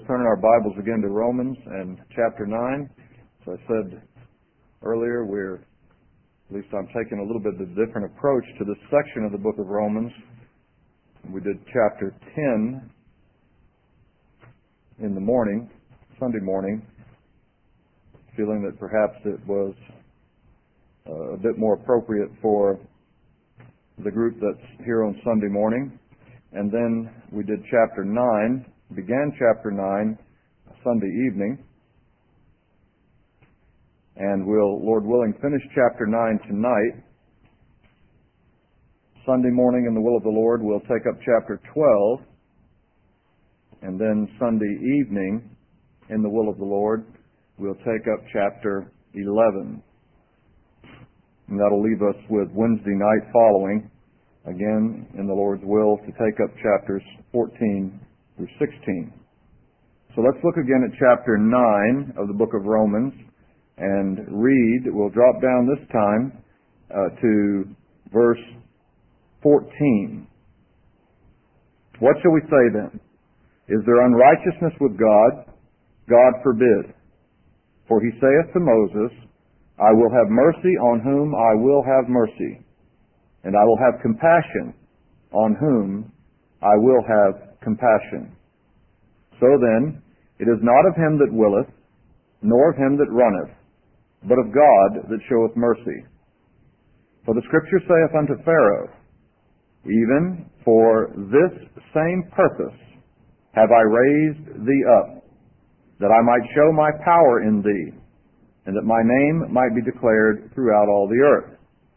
turn our Bibles again to Romans and chapter 9. So I said earlier, at least I'm taking a little bit of a different approach to this section of the book of Romans. We did chapter 10 in the morning, Sunday morning, feeling that perhaps it was a bit more appropriate for the group that's here on Sunday morning. And then we did chapter 9, began chapter 9 Sunday evening. And we'll, Lord willing, finish chapter 9 tonight. Sunday morning, in the will of the Lord, we'll take up chapter 12. And then Sunday evening, in the will of the Lord, we'll take up chapter 11. And that'll leave us with Wednesday night following, again, in the Lord's will, to take up chapters 14 through 16. So let's look again at chapter 9 of the book of Romans and read. We'll drop down this time to verse 14. What shall we say then? Is there unrighteousness with God? God forbid. For he saith to Moses, I will have mercy on whom I will have mercy, and I will have compassion on whom I will have compassion. So then, it is not of him that willeth, nor of him that runneth, but of God that showeth mercy. For the Scripture saith unto Pharaoh, even for this same purpose have I raised thee up, that I might show my power in thee, and that my name might be declared throughout all the earth.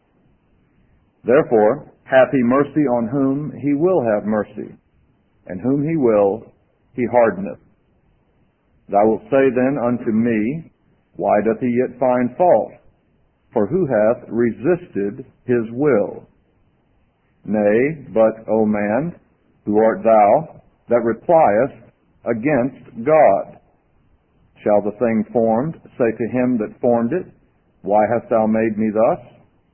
Therefore hath he mercy on whom he will have mercy, and whom he will he hardeneth. Thou wilt say then unto me, why doth he yet find fault? For who hath resisted his will? Nay, but, O man, who art thou, that repliest against God? Shall the thing formed say to him that formed it, why hast thou made me thus?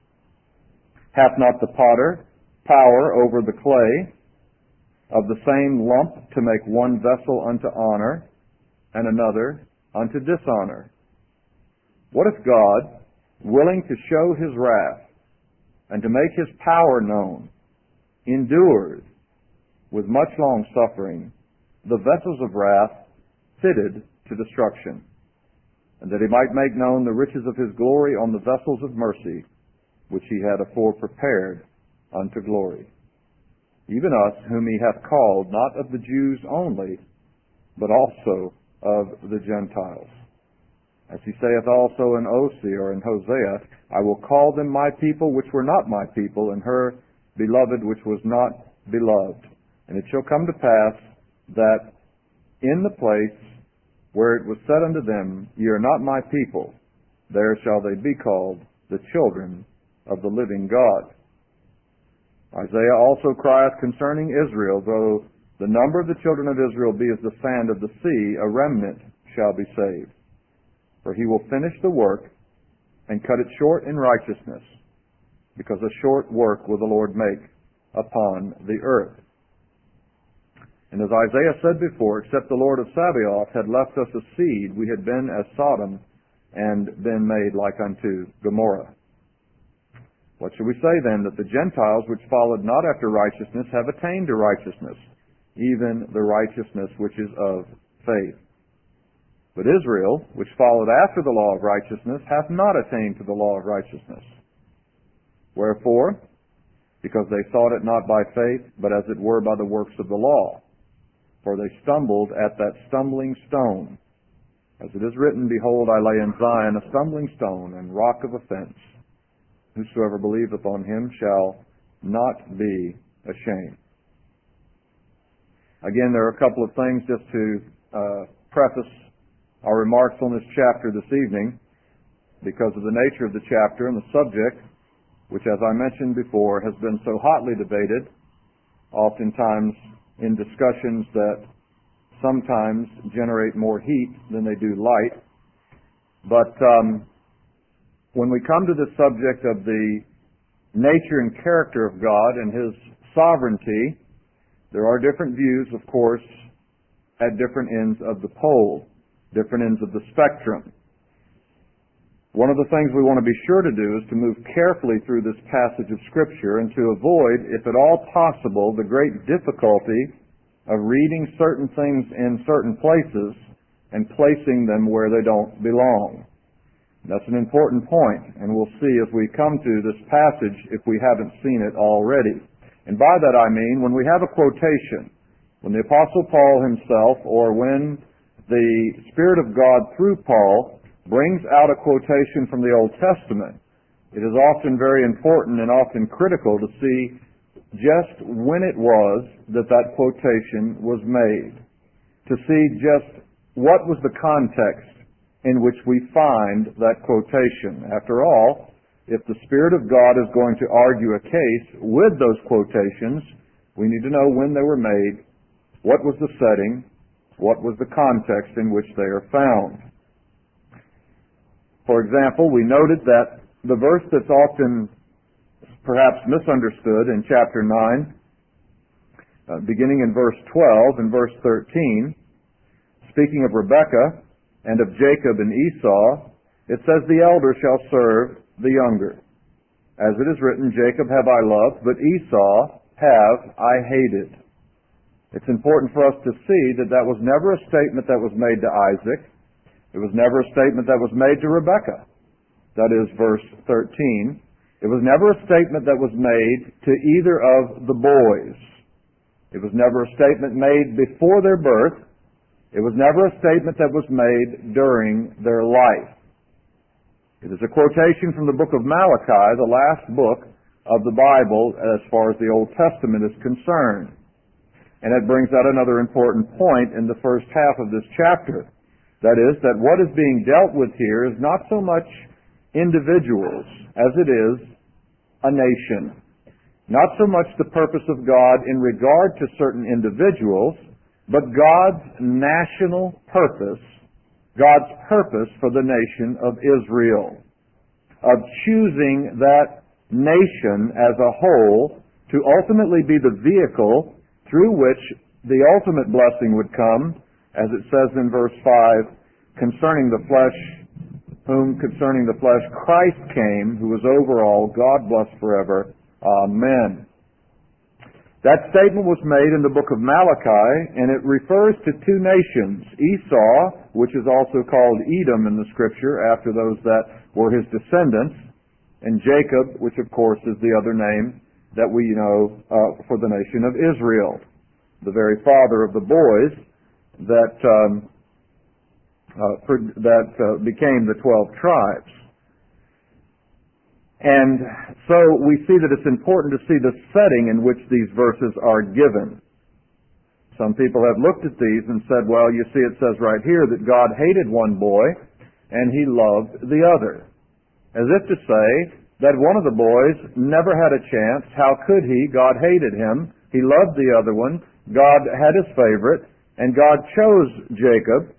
Hath not the potter power over the clay, of the same lump to make one vessel unto honor, and another unto dishonor? What if God, willing to show his wrath, and to make his power known, endured with much long suffering the vessels of wrath fitted to destruction, and that he might make known the riches of his glory on the vessels of mercy, which he had afore prepared unto glory? Even us, whom he hath called, not of the Jews only, but also of the Gentiles. As he saith also in Osee, or in Hosea, I will call them my people which were not my people, and her beloved which was not beloved. And it shall come to pass that in the place where it was said unto them, Ye are not my people, there shall they be called the children of the living God. Isaiah also crieth concerning Israel, though the number of the children of Israel be as the sand of the sea, a remnant shall be saved. For he will finish the work and cut it short in righteousness, because a short work will the Lord make upon the earth. And as Isaiah said before, except the Lord of Sabaoth had left us a seed, we had been as Sodom and been made like unto Gomorrah. What shall we say then? That the Gentiles which followed not after righteousness have attained to righteousness, even the righteousness which is of faith. But Israel, which followed after the law of righteousness, hath not attained to the law of righteousness. Wherefore? Because they sought it not by faith, but as it were by the works of the law. For they stumbled at that stumbling stone. As it is written, Behold, I lay in Zion a stumbling stone and rock of offense. Whosoever believeth on him shall not be ashamed. Again, there are a couple of things just to preface our remarks on this chapter this evening, because of the nature of the chapter and the subject, which, as I mentioned before, has been so hotly debated, oftentimes in discussions that sometimes generate more heat than they do light. But when we come to the subject of the nature and character of God and His sovereignty, there are different views, of course, at different ends of the pole, different ends of the spectrum. One of the things we want to be sure to do is to move carefully through this passage of Scripture and to avoid, if at all possible, the great difficulty of reading certain things in certain places and placing them where they don't belong. That's an important point, and we'll see as we come to this passage if we haven't seen it already. And by that I mean when we have a quotation, when the Apostle Paul himself, or when the Spirit of God through Paul brings out a quotation from the Old Testament, it is often very important and often critical to see just when it was that that quotation was made, to see just what was the context in which we find that quotation. After all, if the Spirit of God is going to argue a case with those quotations, we need to know when they were made, what was the setting, what was the context in which they are found. For example, we noted that the verse that's often perhaps misunderstood in chapter 9, beginning in verse 12 and verse 13, speaking of Rebekah and of Jacob and Esau, it says, "The elder shall serve the younger. As it is written, Jacob have I loved, but Esau have I hated." It's important for us to see that that was never a statement that was made to Isaac. It was never a statement that was made to Rebekah. That is verse 13. It was never a statement that was made to either of the boys. It was never a statement made before their birth. It was never a statement that was made during their life. It is a quotation from the book of Malachi, the last book of the Bible as far as the Old Testament is concerned. And it brings out another important point in the first half of this chapter. That is, that what is being dealt with here is not so much individuals as it is a nation. Not so much the purpose of God in regard to certain individuals, but God's national purpose, God's purpose for the nation of Israel, of choosing that nation as a whole to ultimately be the vehicle through which the ultimate blessing would come, as it says in verse 5, concerning the flesh, whom concerning the flesh Christ came, who is over all, God bless forever. Amen. That statement was made in the book of Malachi, and it refers to two nations, Esau, which is also called Edom in the Scripture, after those that were his descendants, and Jacob, which of course is the other name that we know for the nation of Israel, the very father of the boys that became the 12 tribes. And so we see that it's important to see the setting in which these verses are given. Some people have looked at these and said, well, you see it says right here that God hated one boy and he loved the other. As if to say that one of the boys never had a chance. How could he? God hated him. He loved the other one. God had his favorite. And God chose Jacob,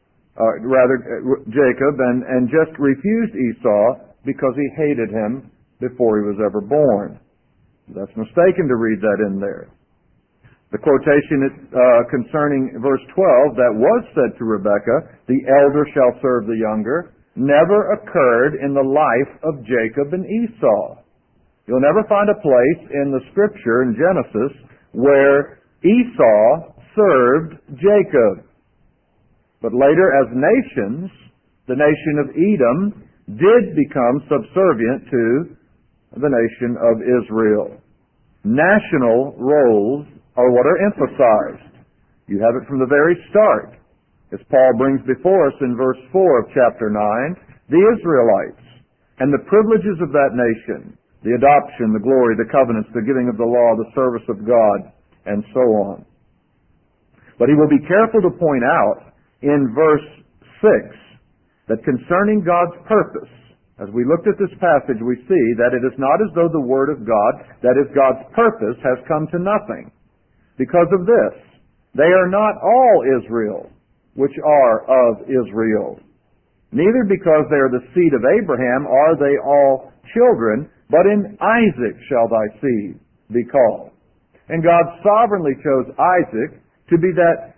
and just refused Esau because he hated him before he was ever born. That's mistaken to read that in there. The quotation concerning verse 12 that was said to Rebekah, "The elder shall serve the younger," never occurred in the life of Jacob and Esau. You'll never find a place in the Scripture in Genesis where Esau served Jacob. But later, as nations, the nation of Edom did become subservient to the nation of Israel. National roles are what are emphasized. You have it from the very start. As Paul brings before us in verse 4 of chapter 9, the Israelites and the privileges of that nation, the adoption, the glory, the covenants, the giving of the law, the service of God, and so on. But he will be careful to point out in verse 6 that concerning God's purpose, as we looked at this passage, we see that it is not as though the Word of God, that is God's purpose, has come to nothing. Because of this, they are not all Israel, which are of Israel. Neither because they are the seed of Abraham are they all children, but in Isaac shall thy seed be called. And God sovereignly chose Isaac to be that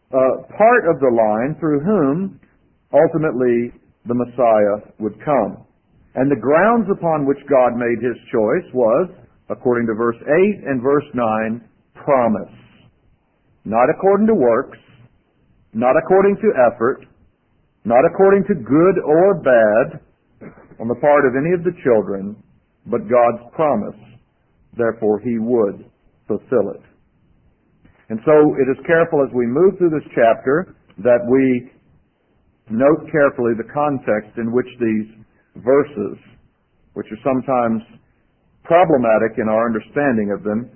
part of the line through whom ultimately the Messiah would come. And the grounds upon which God made his choice was, according to verse 8 and verse 9, promise. Not according to works, not according to effort, not according to good or bad on the part of any of the children, but God's promise. Therefore, he would fulfill it. And so it is careful as we move through this chapter that we note carefully the context in which these verses, which are sometimes problematic in our understanding of them,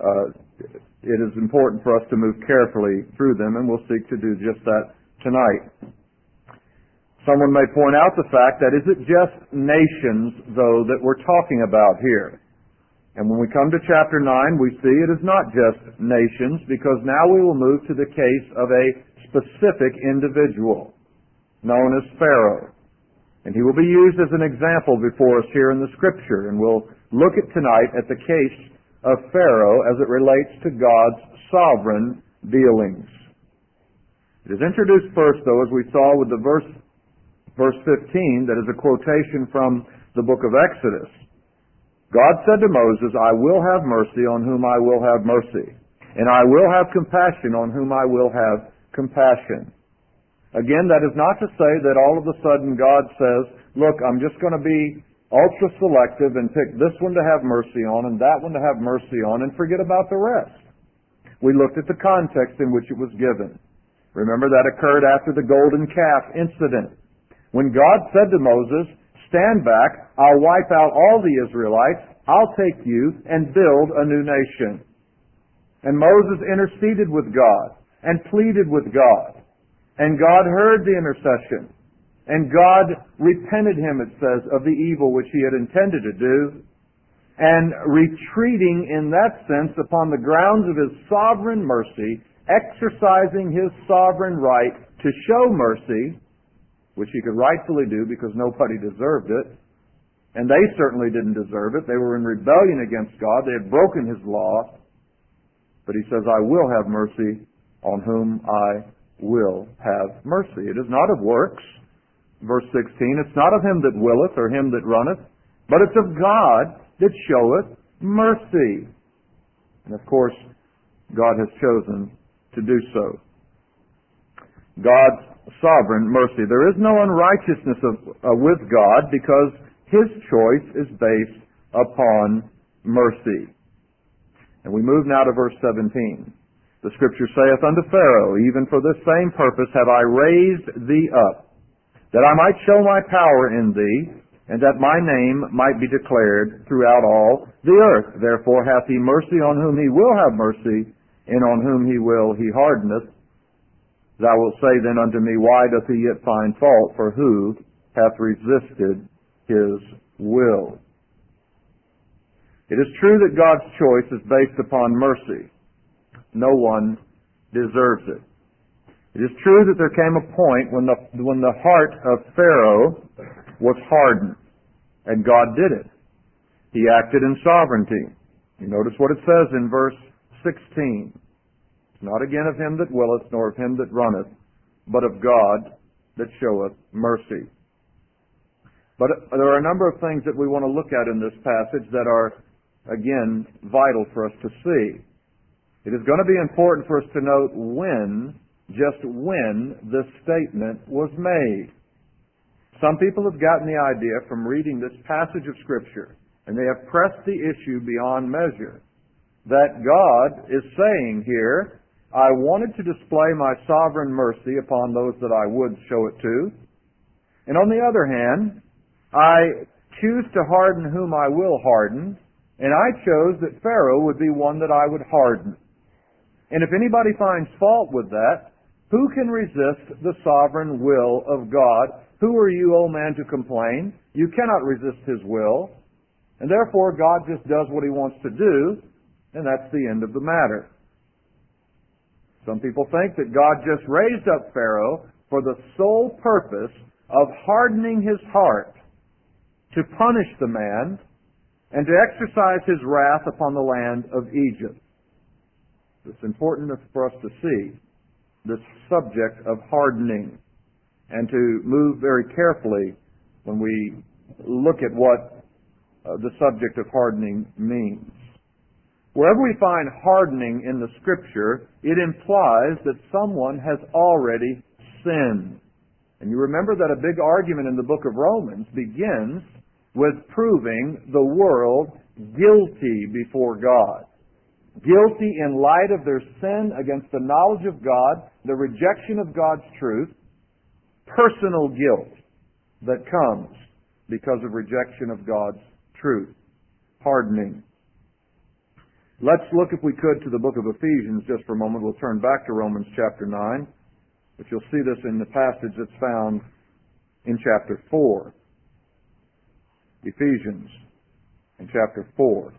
it is important for us to move carefully through them, and we'll seek to do just that tonight. Someone may point out the fact that is it just nations, though, that we're talking about here? And when we come to chapter 9, we see it is not just nations, because now we will move to the case of a specific individual known as Pharaoh. And he will be used as an example before us here in the Scripture. And we'll look at tonight at the case of Pharaoh as it relates to God's sovereign dealings. It is introduced first, though, as we saw with the verse 15, that is a quotation from the book of Exodus. God said to Moses, I will have mercy on whom I will have mercy, and I will have compassion on whom I will have compassion. Again, that is not to say that all of a sudden God says, look, I'm just going to be ultra-selective and pick this one to have mercy on and that one to have mercy on and forget about the rest. We looked at the context in which it was given. Remember, that occurred after the golden calf incident. When God said to Moses, stand back, I'll wipe out all the Israelites, I'll take you and build a new nation. And Moses interceded with God and pleaded with God. And God heard the intercession. And God repented him, it says, of the evil which he had intended to do. And retreating in that sense upon the grounds of his sovereign mercy, exercising his sovereign right to show mercy, which he could rightfully do because nobody deserved it. And they certainly didn't deserve it. They were in rebellion against God. They had broken his law. But he says, I will have mercy on whom I will have mercy. It is not of works. Verse 16, it's not of him that willeth or him that runneth, but it's of God that showeth mercy. And of course, God has chosen to do so. God's sovereign mercy. There is no unrighteousness with God because his choice is based upon mercy. And we move now to verse 17. The Scripture saith unto Pharaoh, even for this same purpose have I raised thee up, that I might show my power in thee, and that my name might be declared throughout all the earth. Therefore hath he mercy on whom he will have mercy, and on whom he will he hardeneth. Thou wilt say then unto me, why doth he yet find fault? For who hath resisted his will? It is true that God's choice is based upon mercy. No one deserves it. It is true that there came a point when the heart of Pharaoh was hardened, and God did it. He acted in sovereignty. You notice what it says in verse 16. It's not again of him that willeth, nor of him that runneth, but of God that showeth mercy. But there are a number of things that we want to look at in this passage that are, again, vital for us to see. It is going to be important for us to note just when this statement was made. Some people have gotten the idea from reading this passage of Scripture, and they have pressed the issue beyond measure, that God is saying here, I wanted to display my sovereign mercy upon those that I would show it to, and on the other hand, I choose to harden whom I will harden, and I chose that Pharaoh would be one that I would harden. And if anybody finds fault with that, who can resist the sovereign will of God? Who are you, O man, to complain? You cannot resist his will. And therefore, God just does what he wants to do, and that's the end of the matter. Some people think that God just raised up Pharaoh for the sole purpose of hardening his heart to punish the man and to exercise his wrath upon the land of Egypt. It's important for us to see this subject of hardening and to move very carefully when we look at what the subject of hardening means. Wherever we find hardening in the Scripture, it implies that someone has already sinned. And you remember that a big argument in the book of Romans begins with proving the world guilty before God. Guilty in light of their sin against the knowledge of God, the rejection of God's truth, personal guilt that comes because of rejection of God's truth. Hardening. Let's look, if we could, to the book of Ephesians just for a moment. We'll turn back to Romans chapter 9. But you'll see this in the passage that's found in chapter 4. Ephesians in chapter 4.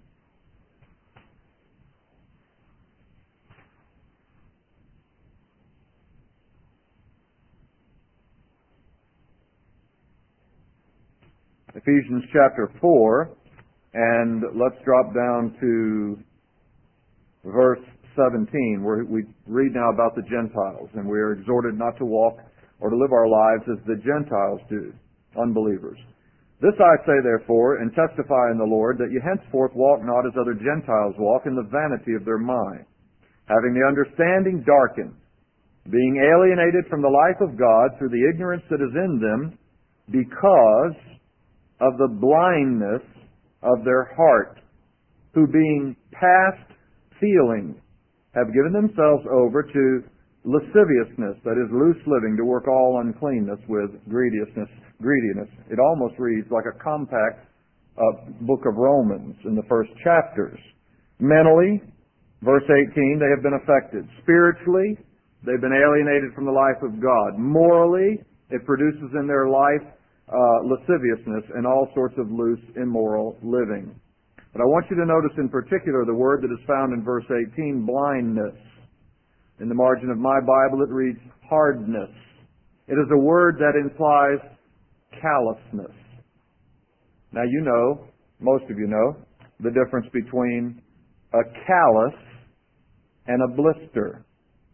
Ephesians chapter 4, and let's drop down to verse 17, where we read now about the Gentiles, and we are exhorted not to walk or to live our lives as the Gentiles do, unbelievers. This I say, therefore, and testify in the Lord, that ye henceforth walk not as other Gentiles walk, in the vanity of their mind, having the understanding darkened, being alienated from the life of God through the ignorance that is in them, because of the blindness of their heart, who being past feeling have given themselves over to lasciviousness, that is, loose living, to work all uncleanness with greediness. It almost reads like a compact book of Romans in the first chapters. Mentally, verse 18, they have been affected. Spiritually, they've been alienated from the life of God. Morally, it produces in their life lasciviousness and all sorts of loose, immoral living. But I want you to notice in particular the word that is found in verse 18, blindness. In the margin of my Bible it reads hardness. It is a word that implies callousness. Now you know, most of you know, the difference between a callus and a blister.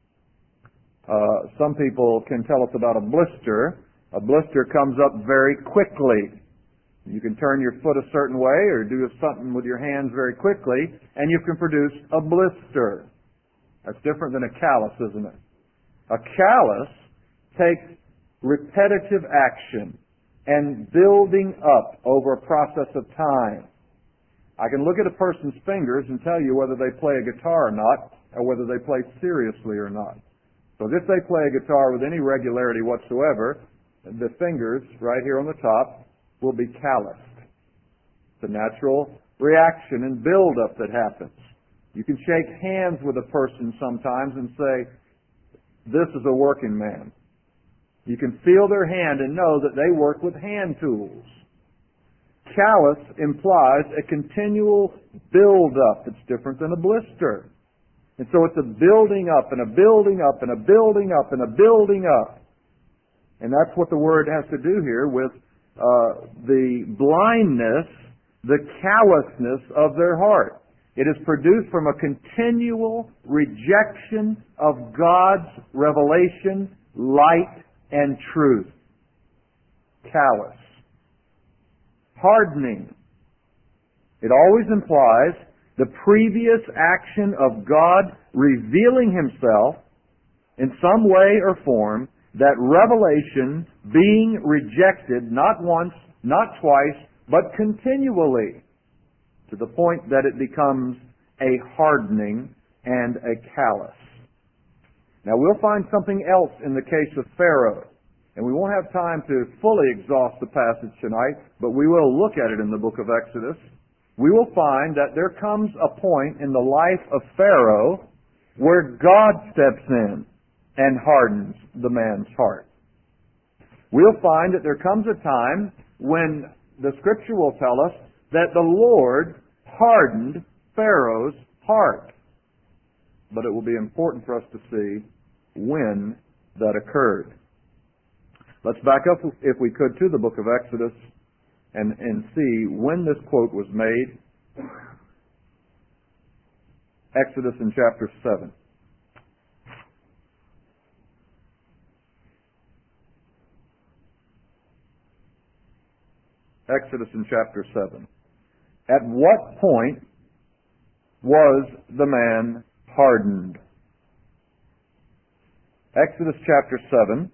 Some people can tell us about a blister. A blister comes up very quickly. You can turn your foot a certain way or do something with your hands very quickly, and you can produce a blister. That's different than a callus, isn't it? A callus takes repetitive action and building up over a process of time. I can look at a person's fingers and tell you whether they play a guitar or not, or whether they play seriously or not. So if they play a guitar with any regularity whatsoever, the fingers right here on the top will be calloused. It's a natural reaction and build-up that happens. You can shake hands with a person sometimes and say, this is a working man. You can feel their hand and know that they work with hand tools. Callus implies a continual build-up. It's different than a blister. And so it's a building up and a building up and a building up and a building up. And that's what the word has to do here with the blindness, the callousness of their heart. It is produced from a continual rejection of God's revelation, light, and truth. Callous. Hardening. It always implies the previous action of God revealing Himself in some way or form, that revelation being rejected not once, not twice, but continually, to the point that it becomes a hardening and a callous. Now we'll find something else in the case of Pharaoh, and we won't have time to fully exhaust the passage tonight, but we will look at it in the book of Exodus. We will find that there comes a point in the life of Pharaoh where God steps in and hardens the man's heart. We'll find that there comes a time when the Scripture will tell us that the Lord hardened Pharaoh's heart. But it will be important for us to see when that occurred. Let's back up, if we could, to the book of Exodus and see when this quote was made. Exodus in chapter 7. Exodus in chapter 7. At what point was the man hardened? Exodus chapter 7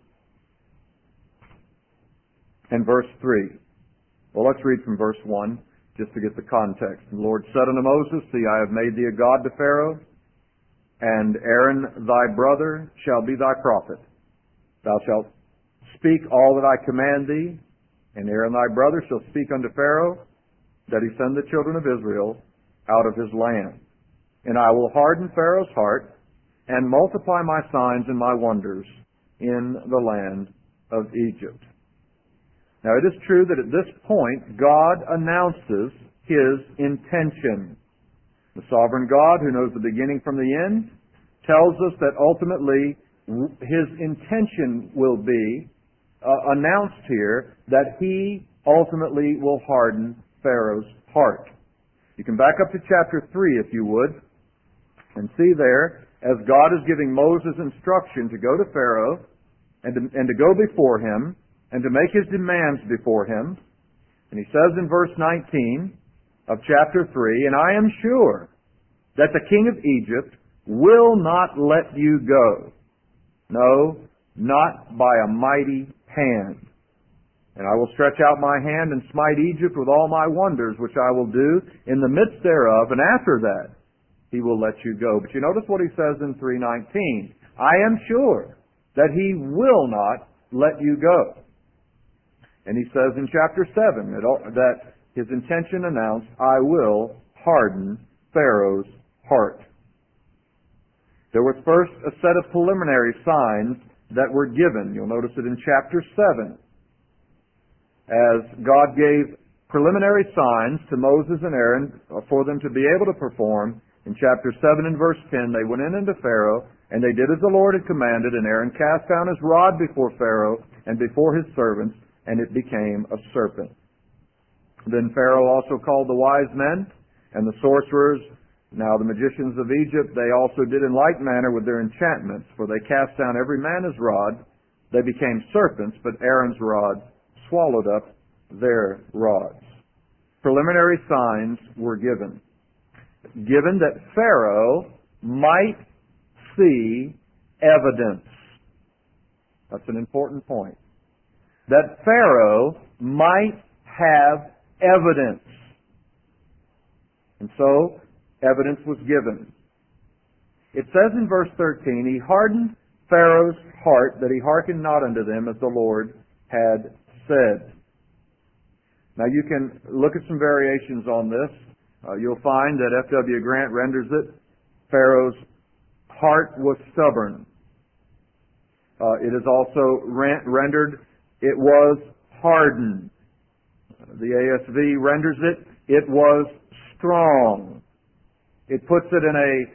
and verse 3. Well, let's read from verse 1 just to get the context. The Lord said unto Moses, See, I have made thee a god to Pharaoh, and Aaron thy brother shall be thy prophet. Thou shalt speak all that I command thee, and Aaron thy brother shall speak unto Pharaoh, that he send the children of Israel out of his land. And I will harden Pharaoh's heart, and multiply my signs and my wonders in the land of Egypt. Now it is true that at this point, God announces His intention. The sovereign God, who knows the beginning from the end, tells us that ultimately His intention will be announced here, that He ultimately will harden Pharaoh's heart. You can back up to chapter 3 if you would, and see there, as God is giving Moses instruction to go to Pharaoh and to go before him and to make his demands before him. And he says in verse 19 of chapter 3, And I am sure that the king of Egypt will not let you go. No, not by a mighty hand. And I will stretch out my hand and smite Egypt with all my wonders, which I will do in the midst thereof, and after that He will let you go. But you notice what he says in 3:19. I am sure that He will not let you go. And he says in chapter 7 that His intention announced, I will harden Pharaoh's heart. There was first a set of preliminary signs that were given. You'll notice it in chapter 7. As God gave preliminary signs to Moses and Aaron for them to be able to perform, in chapter 7 and verse 10, they went in unto Pharaoh, and they did as the Lord had commanded, and Aaron cast down his rod before Pharaoh and before his servants, and it became a serpent. Then Pharaoh also called the wise men and the sorcerers. Now the magicians of Egypt, they also did in like manner with their enchantments, for they cast down every man his rod. They became serpents, but Aaron's rod swallowed up their rods. Preliminary signs were given that Pharaoh might see evidence. That's an important point. That Pharaoh might have evidence. And so, evidence was given. It says in verse 13, He hardened Pharaoh's heart, that he hearkened not unto them, as the Lord had said. Now you can look at some variations on this. You'll find that F.W. Grant renders it, Pharaoh's heart was stubborn. It is also rendered, it was hardened. The ASV renders it, it was strong. It puts it in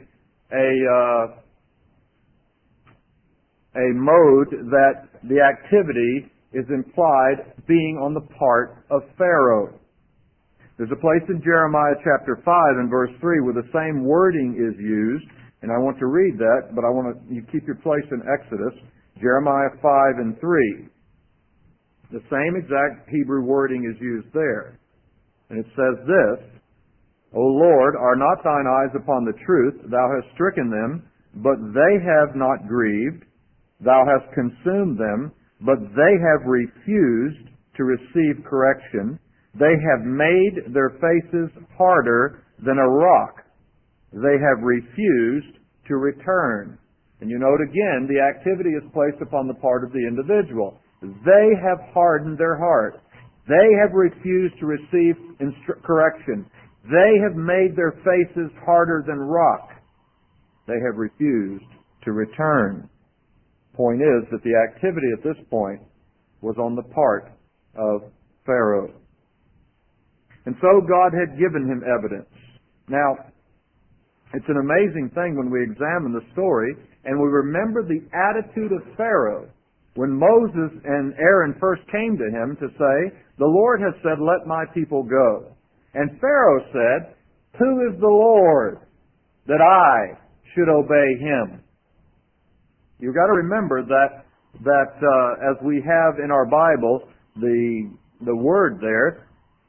a mode that the activity is implied being on the part of Pharaoh. There's a place in Jeremiah chapter 5 and verse 3 where the same wording is used, and I want to read that, but I want you keep your place in Exodus, Jeremiah 5 and 3. The same exact Hebrew wording is used there. And it says this, O Lord, are not thine eyes upon the truth? Thou hast stricken them, but they have not grieved. Thou hast consumed them, but they have refused to receive correction. They have made their faces harder than a rock. They have refused to return. And you note again, the activity is placed upon the part of the individual. They have hardened their heart. They have refused to receive correction. They have made their faces harder than rock. They have refused to return. Point is that the activity at this point was on the part of Pharaoh. And so God had given him evidence. Now, it's an amazing thing when we examine the story and we remember the attitude of Pharaoh when Moses and Aaron first came to him to say, the Lord has said, let my people go. And Pharaoh said, who is the Lord that I should obey him? You've got to remember that as we have in our Bible, the word there,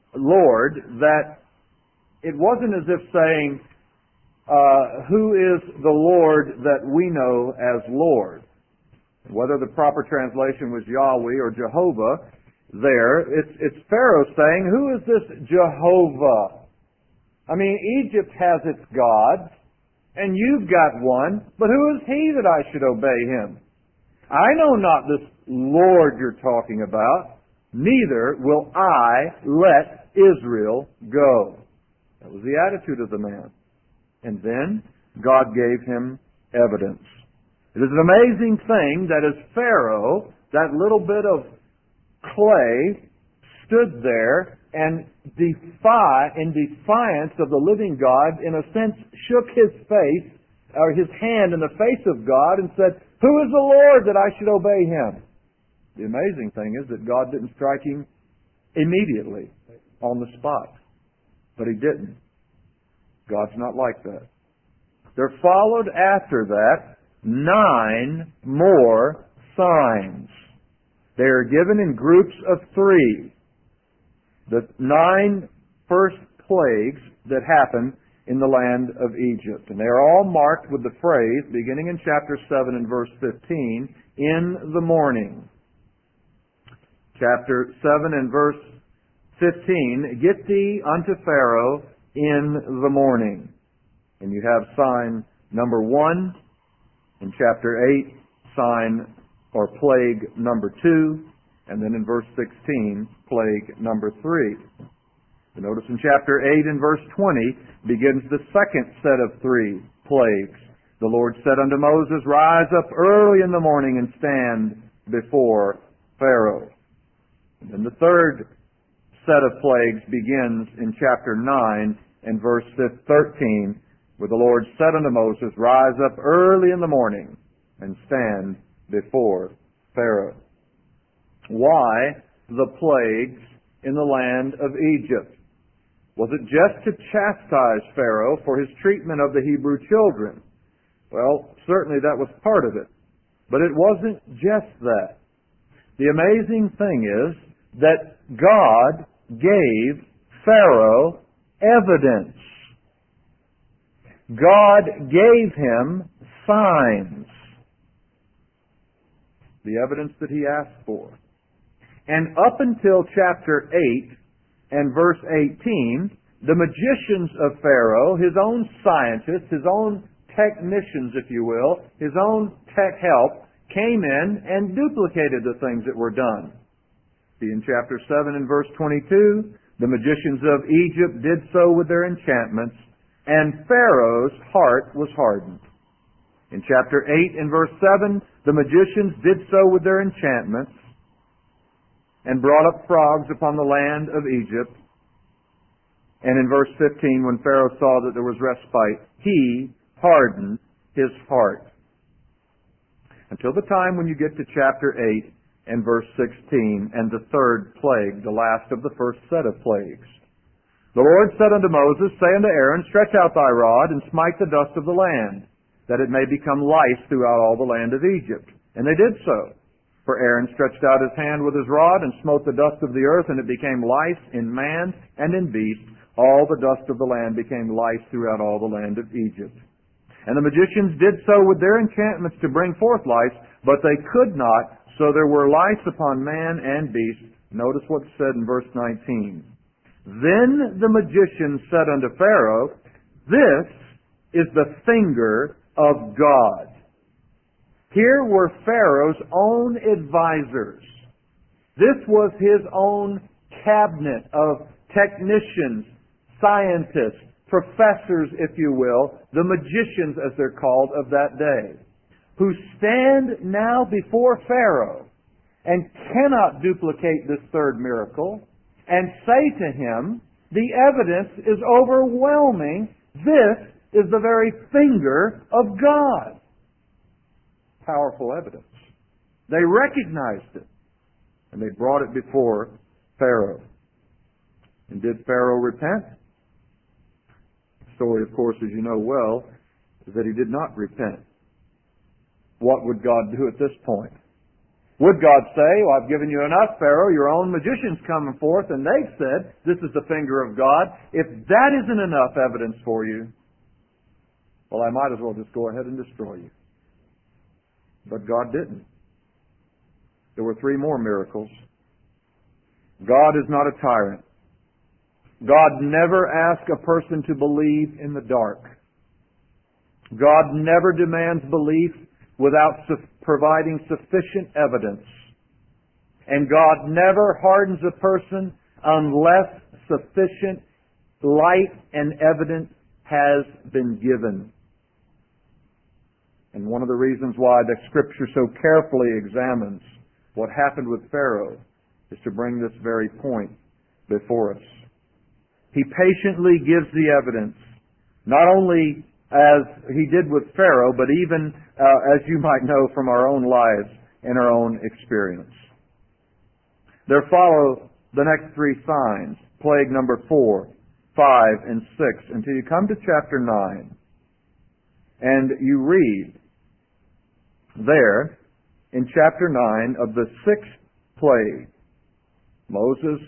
Lord that it wasn't as if saying, who is the Lord that we know as Lord? Whether the proper translation was Yahweh or Jehovah there, it's Pharaoh saying, who is this Jehovah? I mean, Egypt has its gods, and you've got one, but who is he that I should obey him? I know not this Lord you're talking about, neither will I let Israel go. That was the attitude of the man. And then God gave him evidence. It is an amazing thing that as Pharaoh, that little bit of clay, stood there and in defiance of the living God, in a sense, shook his face, or his hand in the face of God and said, who is the Lord that I should obey him? The amazing thing is that God didn't strike him immediately on the spot. But he didn't. God's not like that. There followed after that 9 more signs. They are given in groups of 3. The 9 first plagues that happened in the land of Egypt. And they are all marked with the phrase, beginning in chapter 7 and verse 15, in the morning. Chapter 7 and verse 15, get thee unto Pharaoh in the morning. And you have sign number 1 in chapter 8, sign or plague number 2, and then in verse 16, plague number 3. You notice in chapter 8 and verse 20 begins the second set of 3 plagues. The Lord said unto Moses, rise up early in the morning and stand before Pharaoh. And then the third set of plagues begins in chapter 9 and verse 13, where the Lord said unto Moses, rise up early in the morning and stand before Pharaoh. Why the plagues in the land of Egypt? Was it just to chastise Pharaoh for his treatment of the Hebrew children? Well, certainly that was part of it. But it wasn't just that. The amazing thing is that God gave Pharaoh evidence. God gave him signs. The evidence that he asked for. And up until chapter 8 and verse 18, the magicians of Pharaoh, his own scientists, his own technicians, if you will, his own tech help, came in and duplicated the things that were done. See in chapter 7 and verse 22, the magicians of Egypt did so with their enchantments, and Pharaoh's heart was hardened. In chapter 8 and verse 7, the magicians did so with their enchantments, and brought up frogs upon the land of Egypt. And in verse 15, when Pharaoh saw that there was respite, he hardened his heart. Until the time when you get to chapter 8 and verse 16, and the third plague, the last of the first set of plagues. The Lord said unto Moses, say unto Aaron, stretch out thy rod, and smite the dust of the land, that it may become lice throughout all the land of Egypt. And they did so. For Aaron stretched out his hand with his rod, and smote the dust of the earth, and it became lice in man and in beast. All the dust of the land became lice throughout all the land of Egypt. And the magicians did so with their enchantments to bring forth lice, but they could not, so there were lice upon man and beast. Notice what's said in verse 19. Then the magician said unto Pharaoh, this is the finger of God. Here were Pharaoh's own advisors. This was his own cabinet of technicians, scientists, professors, if you will, the magicians as they're called of that day, who stand now before Pharaoh and cannot duplicate this third miracle and say to him, the evidence is overwhelming. This is the very finger of God. Powerful evidence. They recognized it, and they brought it before Pharaoh. And did Pharaoh repent? The story, of course, as you know well, is that he did not repent. What would God do at this point? Would God say, well, I've given you enough, Pharaoh, your own magician's coming forth, and they've said, this is the finger of God. If that isn't enough evidence for you, well, I might as well just go ahead and destroy you. But God didn't. There were 3 more miracles. God is not a tyrant. God never asks a person to believe in the dark. God never demands belief without providing sufficient evidence. And God never hardens a person unless sufficient light and evidence has been given. And one of the reasons why the Scripture so carefully examines what happened with Pharaoh is to bring this very point before us. He patiently gives the evidence, not only as he did with Pharaoh, but even, as you might know from our own lives and our own experience. There follow the next 3 signs, plague number 4, 5, and 6, until you come to chapter 9. And you read there, in chapter 9 of the 6th plague, Moses,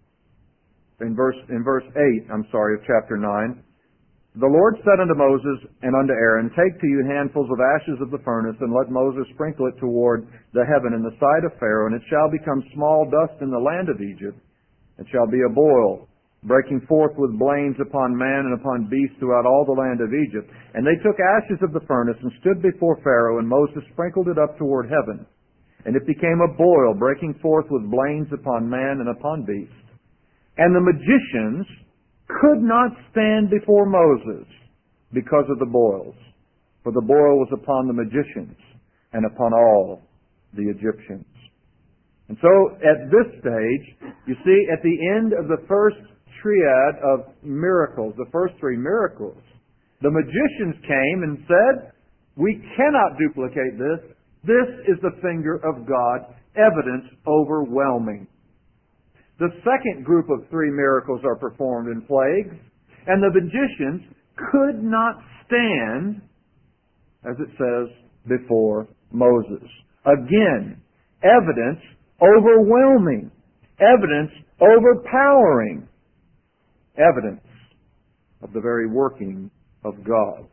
in verse 8, of chapter 9, the Lord said unto Moses and unto Aaron, Take to you handfuls of ashes of the furnace, and let Moses sprinkle it toward the heaven in the sight of Pharaoh, and it shall become small dust in the land of Egypt. It shall be a boil, breaking forth with blains upon man and upon beast throughout all the land of Egypt. And they took ashes of the furnace and stood before Pharaoh, and Moses sprinkled it up toward heaven. And it became a boil, breaking forth with blains upon man and upon beast. And the magicians could not stand before Moses because of the boils, for the boil was upon the magicians and upon all the Egyptians. And so at this stage, you see, at the end of the first triad of miracles, the first 3 miracles, the magicians came and said, we cannot duplicate this. This is the finger of God, evidence overwhelming. The second group of 3 miracles are performed in plagues, and the magicians could not stand, as it says, before Moses. Again, evidence overwhelming, evidence overpowering, evidence of the very working of God.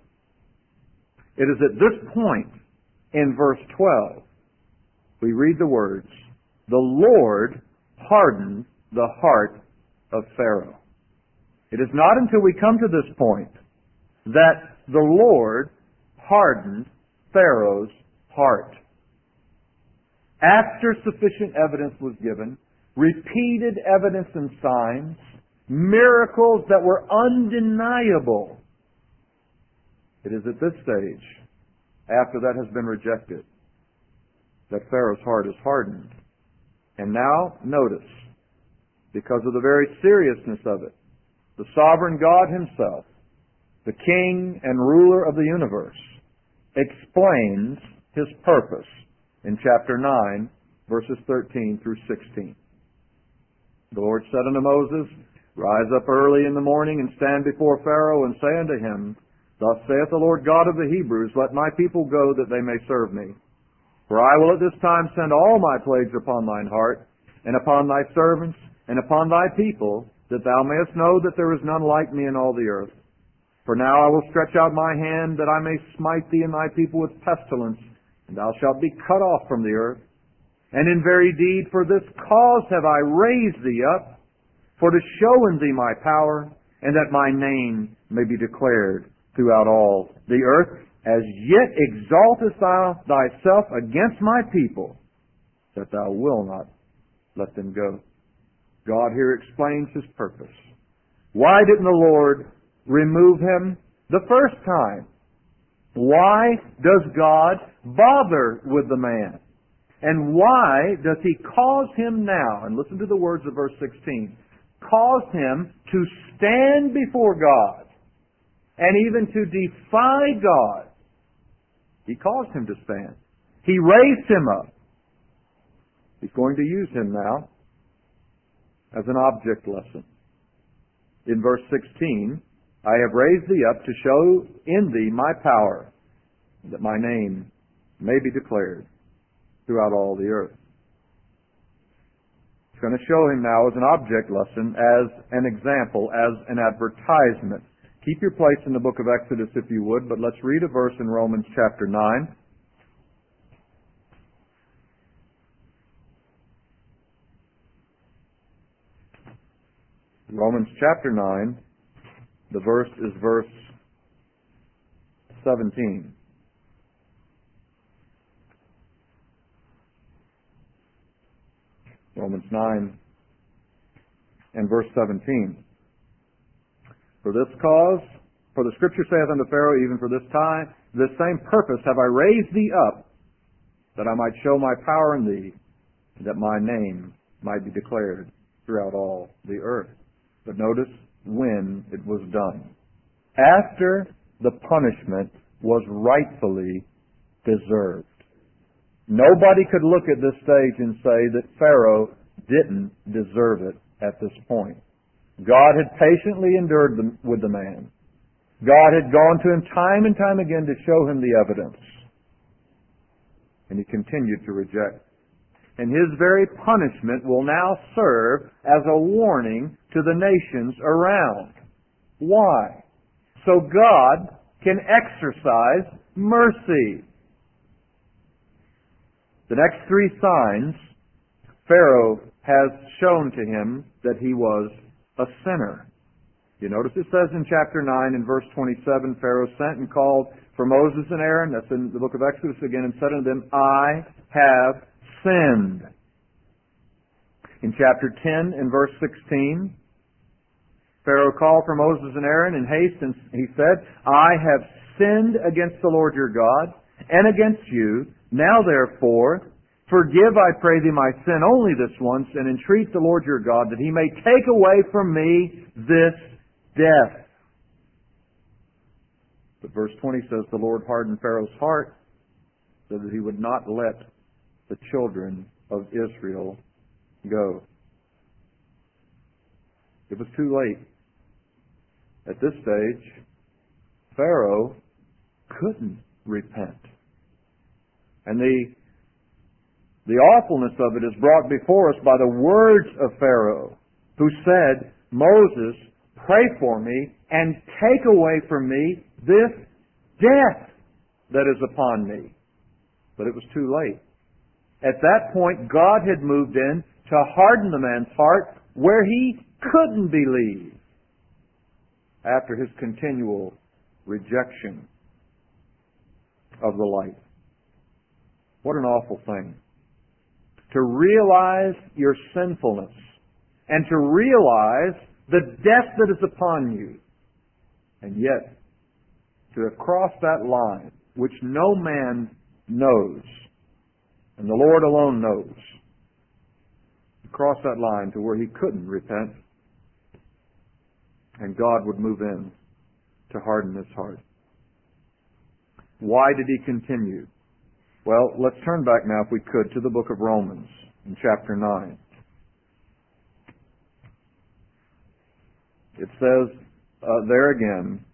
It is at this point in verse 12 we read the words, the Lord hardened the heart of Pharaoh. It is not until we come to this point that the Lord hardened Pharaoh's heart. After sufficient evidence was given, repeated evidence and signs, miracles that were undeniable, it is at this stage, after that has been rejected, that Pharaoh's heart is hardened. And now, notice, because of the very seriousness of it, the sovereign God Himself, the King and ruler of the universe, explains His purpose in chapter 9, verses 13 through 16. The Lord said unto Moses, Rise up early in the morning and stand before Pharaoh and say unto him, Thus saith the Lord God of the Hebrews, Let my people go that they may serve me. For I will at this time send all my plagues upon thine heart, and upon thy servants, and upon thy people, that thou mayest know that there is none like me in all the earth. For now I will stretch out my hand, that I may smite thee and thy people with pestilence, and thou shalt be cut off from the earth. And in very deed for this cause have I raised thee up, for to show in thee my power, and that my name may be declared throughout all the earth. As yet exaltest thou thyself against my people, that thou wilt not let them go. God here explains His purpose. Why didn't the Lord remove him the first time? Why does God bother with the man? And why does He cause him now, and listen to the words of verse 16, cause him to stand before God and even to defy God? He caused him to stand. He raised him up. He's going to use him now as an object lesson. In verse 16, I have raised thee up to show in thee my power, that my name may be declared throughout all the earth. going to show him now as an object lesson, as an example, as an advertisement. Keep your place in the book of Exodus if you would, but let's read a verse in Romans chapter 9. Romans chapter 9, the verse is verse 17. Romans 9 and verse 17. For this cause, for the Scripture saith unto Pharaoh, even for this time, this same purpose have I raised thee up, that I might show my power in thee, and that my name might be declared throughout all the earth. But notice when it was done. After the punishment was rightfully deserved. Nobody could look at this stage and say that Pharaoh didn't deserve it at this point. God had patiently endured with the man. God had gone to him time and time again to show him the evidence. And he continued to reject. And his very punishment will now serve as a warning to the nations around. Why? So God can exercise mercy. The next three signs, Pharaoh has shown to him that he was a sinner. You notice it says in chapter 9 and verse 27, Pharaoh sent and called for Moses and Aaron, that's in the book of Exodus again, and said unto them, I have sinned. In chapter 10 and verse 16, Pharaoh called for Moses and Aaron in haste, and he said, I have sinned against the Lord your God, and against you. Now therefore, forgive, I pray thee, my sin only this once, and entreat the Lord your God that he may take away from me this death. But verse 20 says, the Lord hardened Pharaoh's heart so that he would not let the children of Israel go. It was too late. At this stage, Pharaoh couldn't repent. And the awfulness of it is brought before us by the words of Pharaoh, who said, Moses, pray for me and take away from me this death that is upon me. But it was too late. At that point, God had moved in to harden the man's heart where he couldn't believe after his continual rejection of the light. What an awful thing. To realize your sinfulness and to realize the death that is upon you, and yet to have crossed that line which no man knows and the Lord alone knows, to cross that line to where he couldn't repent and God would move in to harden his heart. Why did he continue? Well, let's turn back now, if we could, to the book of Romans in chapter 9. It says there again,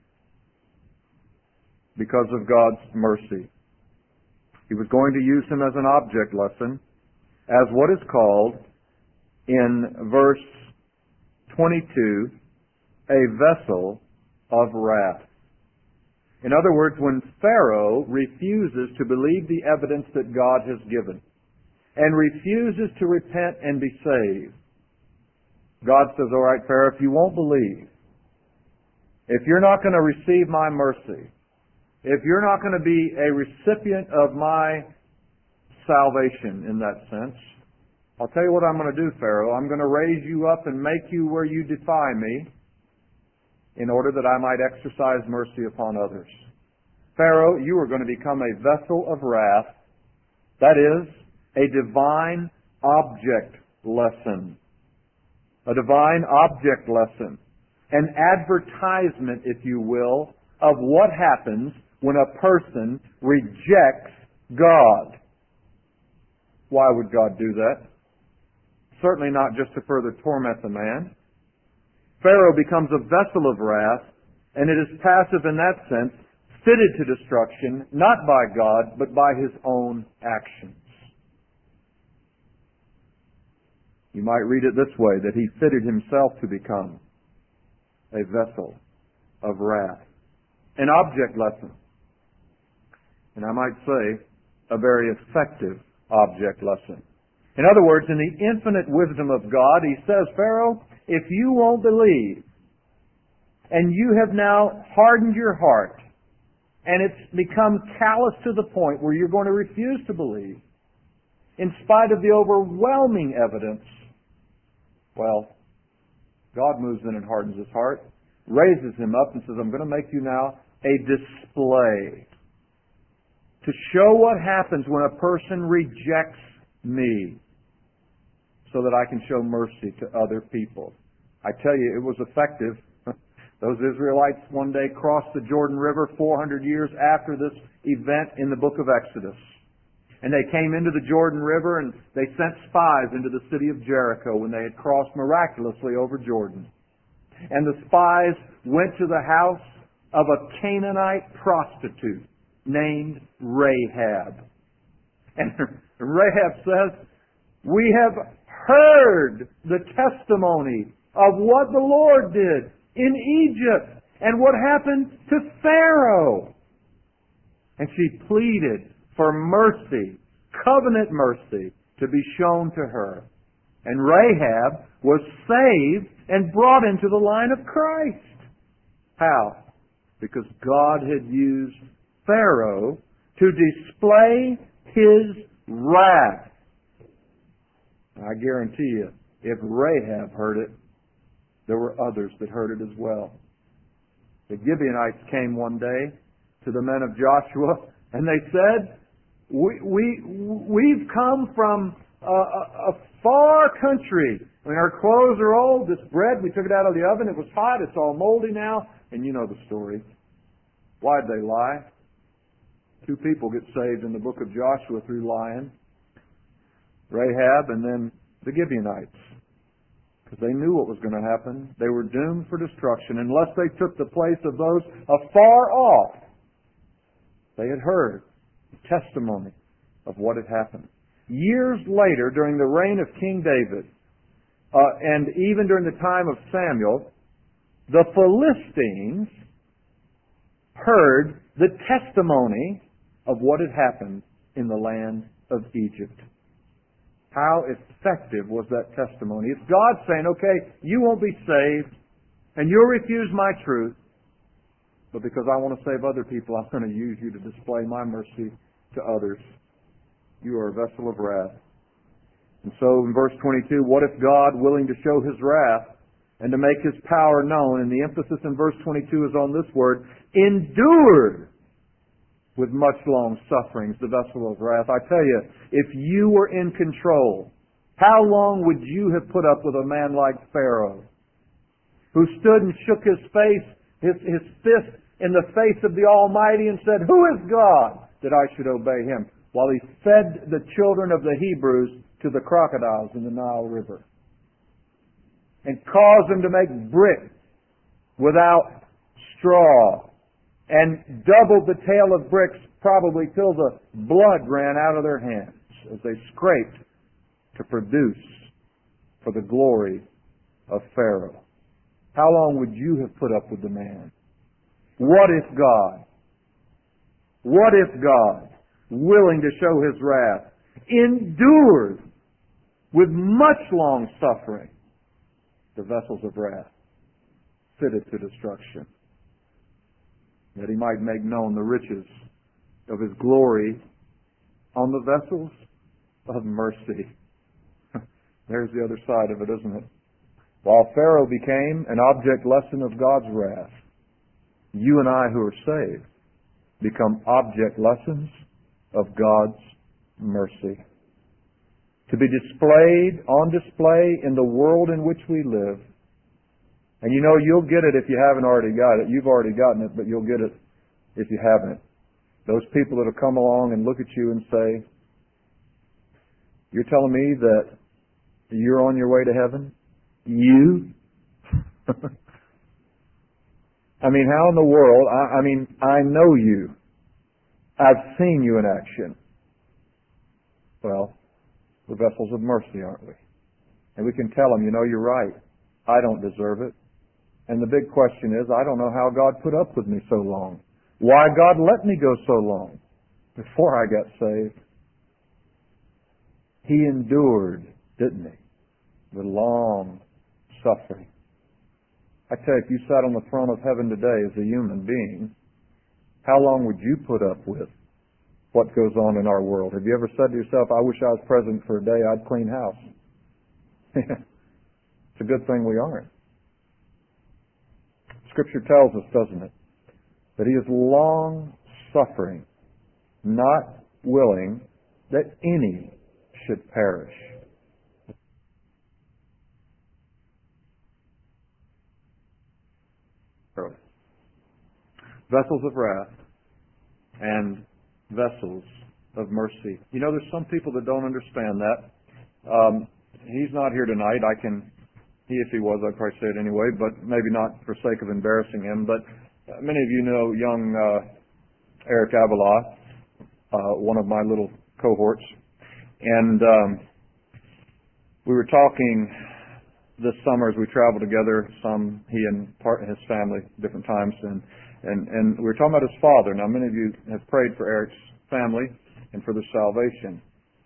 because of God's mercy, he was going to use him as an object lesson, as what is called in verse 22, a vessel of wrath. In other words, when Pharaoh refuses to believe the evidence that God has given and refuses to repent and be saved, God says, all right, Pharaoh, if you won't believe, if you're not going to receive my mercy, if you're not going to be a recipient of my salvation in that sense, I'll tell you what I'm going to do, Pharaoh. I'm going to raise you up and make you where you defy me, in order that I might exercise mercy upon others. Pharaoh, you are going to become a vessel of wrath. That is, a divine object lesson. A divine object lesson. An advertisement, if you will, of what happens when a person rejects God. Why would God do that? Certainly not just to further torment the man. Pharaoh becomes a vessel of wrath, and it is passive in that sense, fitted to destruction, not by God, but by his own actions. You might read it this way, that He fitted Himself to become a vessel of wrath. An object lesson. And I might say, a very effective object lesson. In other words, in the infinite wisdom of God, He says, Pharaoh, if you won't believe, and you have now hardened your heart, and it's become callous to the point where you're going to refuse to believe, in spite of the overwhelming evidence, well, God moves in and hardens his heart, raises him up and says, I'm going to make you now a display to show what happens when a person rejects me so that I can show mercy to other people. I tell you, it was effective. Those Israelites one day crossed the Jordan River 400 years after this event in the book of Exodus. And they came into the Jordan River and they sent spies into the city of Jericho when they had crossed miraculously over Jordan. And the spies went to the house of a Canaanite prostitute named Rahab. And Rahab says, we have heard the testimony of what the Lord did in Egypt and what happened to Pharaoh. And she pleaded for mercy, covenant mercy, to be shown to her. And Rahab was saved and brought into the line of Christ. How? Because God had used Pharaoh to display His wrath. I guarantee you, if Rahab heard it, there were others that heard it as well. The Gibeonites came one day to the men of Joshua, and they said, We've come from a far country. I mean, our clothes are old. This bread, we took it out of the oven. It was hot. It's all moldy now. And you know the story. Why'd they lie? 2 people get saved in the book of Joshua through lying. Rahab and then the Gibeonites. Because they knew what was going to happen. They were doomed for destruction unless they took the place of those afar off. They had heard the testimony of what had happened. Years later, during the reign of King David, and even during the time of Samuel, the Philistines heard the testimony of what had happened in the land of Egypt. How effective was that testimony? It's God saying, okay, you won't be saved, and you'll refuse my truth, but because I want to save other people, I'm going to use you to display my mercy to others. You are a vessel of wrath. And so in verse 22, what if God, willing to show His wrath and to make His power known, and the emphasis in verse 22 is on this word, endured with much long sufferings the vessel of wrath. I tell you, if you were in control, how long would you have put up with a man like Pharaoh, who stood and shook his fist in the face of the Almighty and said, who is God that I should obey Him? While he fed the children of the Hebrews to the crocodiles in the Nile River. And caused them to make bricks without straw. And doubled the tail of bricks probably till the blood ran out of their hands as they scraped to produce for the glory of Pharaoh. How long would you have put up with the man? What if God, willing to show His wrath, endured with much long suffering the vessels of wrath fitted to destruction, that He might make known the riches of His glory on the vessels of mercy. There's the other side of it, isn't it? While Pharaoh became an object lesson of God's wrath, you and I who are saved become object lessons of God's mercy. To be displayed, on display in the world in which we live. And you know, you'll get it if you haven't already got it. You've already gotten it, but you'll get it if you haven't. Those people that will come along and look at you and say, you're telling me that you're on your way to heaven? You? I mean, how in the world? I know you. I've seen you in action. Well, we're vessels of mercy, aren't we? And we can tell them, you're right. I don't deserve it. And the big question is, I don't know how God put up with me so long. Why God let me go so long before I got saved. He endured, didn't He? The long suffering. I tell you, if you sat on the throne of heaven today as a human being, how long would you put up with what goes on in our world? Have you ever said to yourself, I wish I was president for a day, I'd clean house? It's a good thing we aren't. Scripture tells us, doesn't it, that He is long suffering, not willing that any should perish. Vessels of wrath and vessels of mercy. There's some people that don't understand that. He's not here tonight. If he was, I'd probably say it anyway, but maybe not for sake of embarrassing him. But many of you know young Eric Avila, one of my little cohorts. And we were talking this summer as we traveled together, he and his family, different times, and we were talking about his father. Now, many of you have prayed for Eric's family and for their salvation.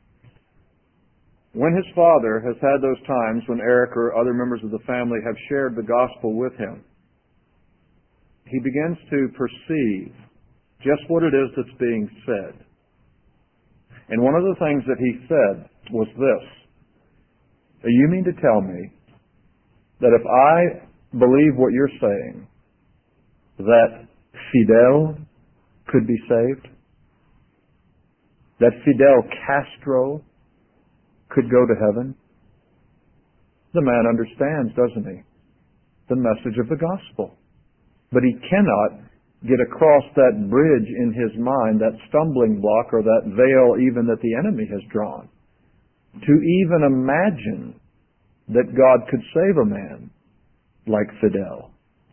When his father has had those times when Eric or other members of the family have shared the gospel with him, he begins to perceive just what it is that's being said. And one of the things that he said was this: you mean to tell me that if I believe what you're saying, that Fidel could be saved? That Fidel Castro could go to heaven? The man understands, doesn't he, the message of the gospel. But he cannot get across that bridge in his mind, that stumbling block or that veil even that the enemy has drawn, to even imagine that God could save a man like Fidel.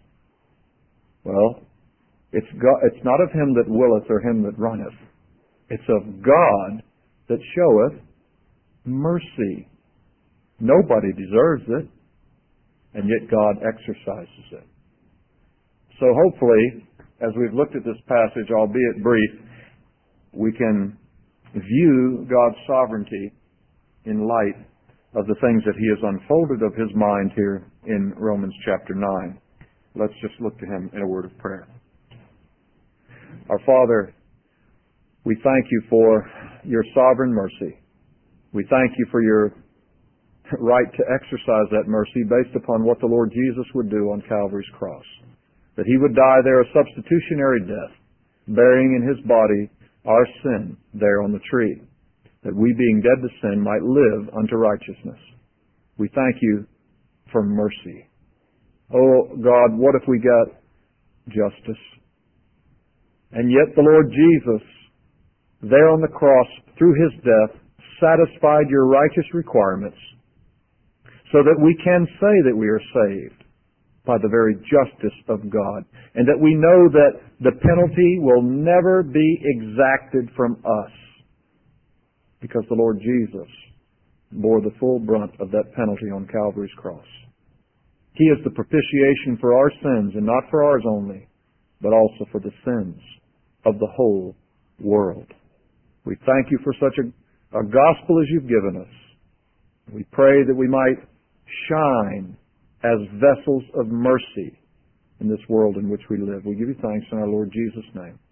Well, it's not of him that willeth or him that runneth. It's of God that showeth mercy. Nobody deserves it, and yet God exercises it. So hopefully, as we've looked at this passage, albeit brief, we can view God's sovereignty in light of the things that He has unfolded of His mind here in Romans chapter 9. Let's just look to Him in a word of prayer. Our Father, we thank You for Your sovereign mercy. We thank You for Your right to exercise that mercy based upon what the Lord Jesus would do on Calvary's cross. That He would die there a substitutionary death, bearing in His body our sin there on the tree, that we being dead to sin might live unto righteousness. We thank You for mercy. Oh God, what if we got justice? And yet the Lord Jesus, there on the cross, through His death, satisfied Your righteous requirements so that we can say that we are saved by the very justice of God, and that we know that the penalty will never be exacted from us, because the Lord Jesus bore the full brunt of that penalty on Calvary's cross. He is the propitiation for our sins, and not for ours only, but also for the sins of the whole world. We thank You for such a gospel as You've given us. We pray that we might shine as vessels of mercy in this world in which we live. We give You thanks in our Lord Jesus' name.